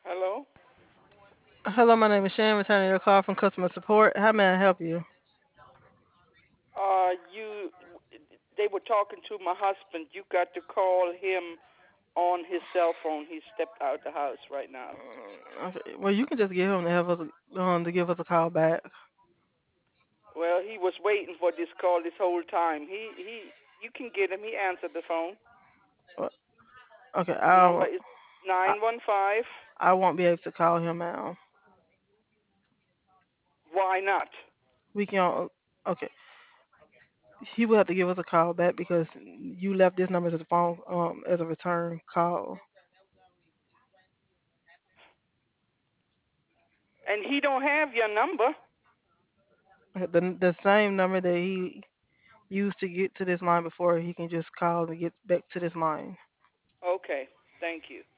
Hello? Hello, my name is Shan, returning your call from customer support. How may I help you? You, they were talking to my husband. You got to call him on his cell phone. He stepped out the house right now. Okay. Well, you can just get him to have us to give us a call back. Well, he was waiting for this call this whole time. You can get him. He answered the phone. Uh, Okay, Number is I 915. I won't be able to call him now. Why not? We can okay. He will have to give us a call back because you left this number as a phone as a return call. And he don't have your number. The same number that he used to get to this line before, he can just call and get back to this line. Okay, thank you.